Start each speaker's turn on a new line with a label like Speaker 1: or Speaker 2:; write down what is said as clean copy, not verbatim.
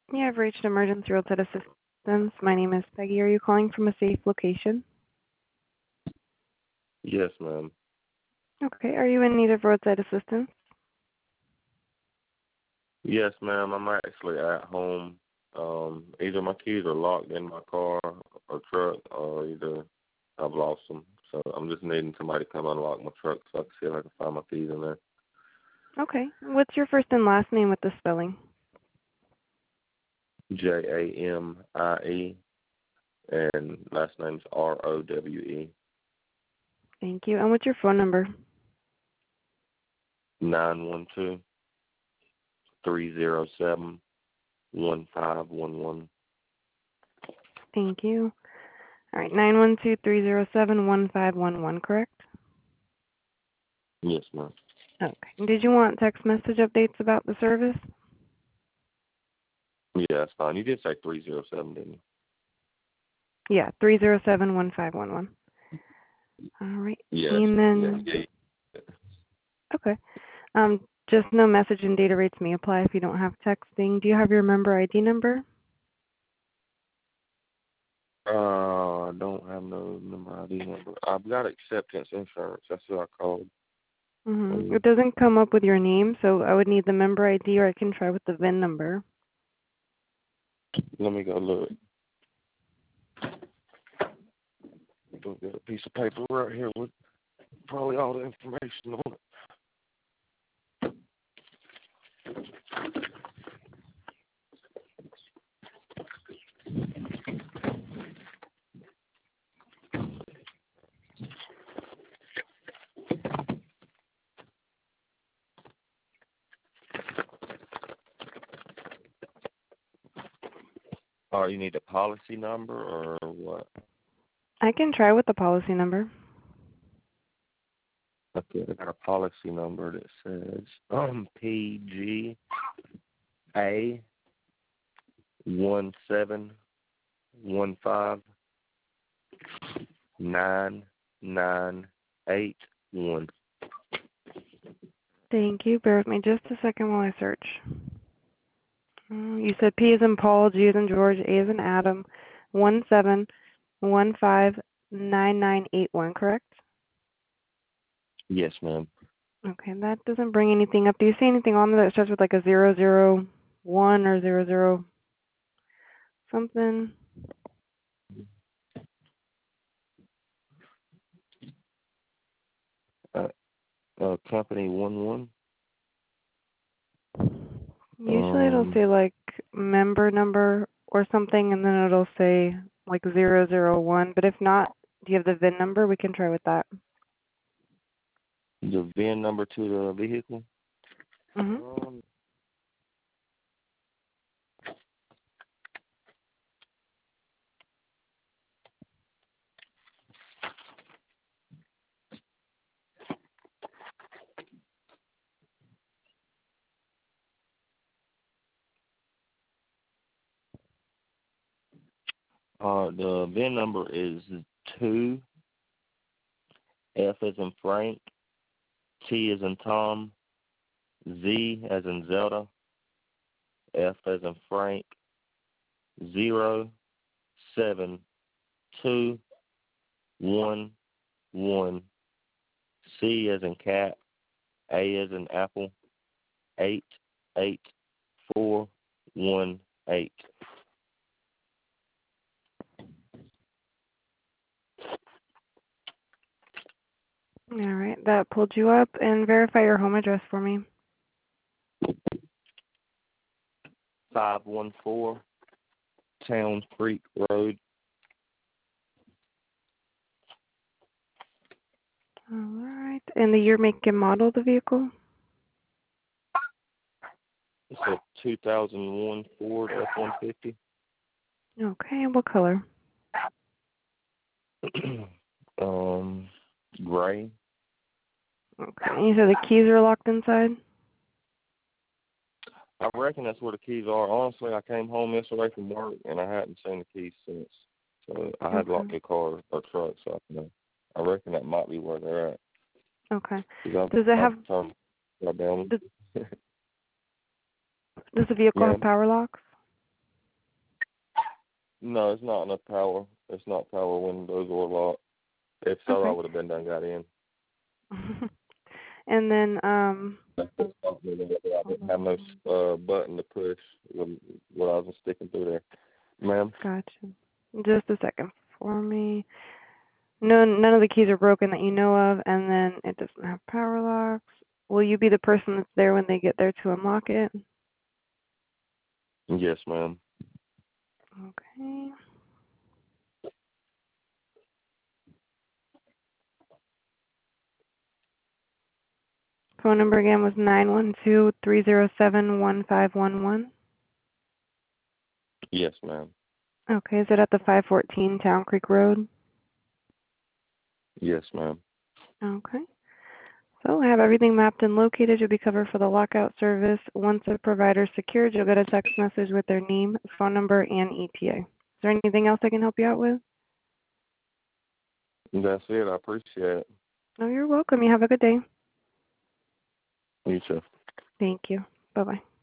Speaker 1: Yeah, I've reached emergency roadside assistance. My name is Peggy. Are you calling from a safe location?
Speaker 2: Yes, ma'am.
Speaker 1: Okay. Are you in need of roadside assistance?
Speaker 2: Yes, ma'am. I'm actually at home. Either my keys are locked in my car or truck, or either I've lost them. So I'm just needing somebody to come unlock my truck so I can see if I can find my keys in there.
Speaker 1: Okay. What's your first and last name with the spelling?
Speaker 2: Jamie, and last name's Rowe.
Speaker 1: Thank you. And what's your phone number?
Speaker 2: 912-307-1511.
Speaker 1: Thank you. All right, 912-307-1511, correct?
Speaker 2: Yes, ma'am.
Speaker 1: Okay. Did you want text message updates about the service?
Speaker 2: Yeah, that's fine. You did say 307, didn't you?
Speaker 1: Yeah, 307-1511. All right.
Speaker 2: Yes.
Speaker 1: And then,
Speaker 2: Yeah.
Speaker 1: okay. Just no message and data rates may apply if you don't have texting. Do you have your member ID number?
Speaker 2: I don't have no number ID number. I've got acceptance insurance. That's what I called.
Speaker 1: It doesn't come up with your name, so I would need the member ID, or I can try with the VIN number.
Speaker 2: Let me go look. I've got a piece of paper right here with probably all the information on it. Oh, you need a policy number or what?
Speaker 1: I can try with the policy number.
Speaker 2: Okay, I got a policy number that says PGA 17159981.
Speaker 1: Thank you. Bear with me just a second while I search. You said P as in Paul, G as in George, A as in Adam, 17159981, correct?
Speaker 2: Yes, ma'am.
Speaker 1: Okay, that doesn't bring anything up. Do you see anything on there that starts with like a 001 or 00 something?
Speaker 2: Company 11.
Speaker 1: Usually it'll say like member number or something, and then it'll say like 001. But if not, do you have the VIN number? We can try with that.
Speaker 2: The VIN number to the vehicle.
Speaker 1: Mm-hmm.
Speaker 2: The VIN number is 2, F as in Frank, T as in Tom, Z as in Zelda, F as in Frank, 07211, C as in cat, A as in apple, 88418.
Speaker 1: All right, that pulled you up. And verify your home address for me.
Speaker 2: 514 Towns Creek Road.
Speaker 1: All right, and the year, make, and model of the vehicle?
Speaker 2: It's a 2001 Ford F-150.
Speaker 1: Okay, what color?
Speaker 2: Gray.
Speaker 1: Okay, and you said the keys are locked inside?
Speaker 2: I reckon that's where the keys are. Honestly, I came home yesterday from work and I hadn't seen the keys since. So I had locked the car or truck, so I reckon that might be where they're at.
Speaker 1: Okay. Does it have?
Speaker 2: Down.
Speaker 1: Does the vehicle have power locks?
Speaker 2: No, it's not enough power. It's not power windows or lock. If so, I
Speaker 1: Okay.
Speaker 2: would have been done got in.
Speaker 1: And then,
Speaker 2: I didn't have no button to push when I was sticking through there. Ma'am?
Speaker 1: gotcha. Just a second for me. No, none of the keys are broken that you know of, and then it doesn't have power locks. Will you be the person that's there when they get there to unlock it?
Speaker 2: Yes, ma'am.
Speaker 1: Okay. Phone number again was 912-307-1511.
Speaker 2: Yes, ma'am.
Speaker 1: Okay, is it at the 514 Town Creek Road?
Speaker 2: Yes, ma'am.
Speaker 1: Okay. So I have everything mapped and located. You'll be covered for the lockout service. Once a provider is secured, you'll get a text message with their name, phone number, and ETA. Is there anything else I can help you out with?
Speaker 2: That's it. I appreciate it.
Speaker 1: No, you're welcome. You have a good day.
Speaker 2: You too.
Speaker 1: Thank you. Bye-bye.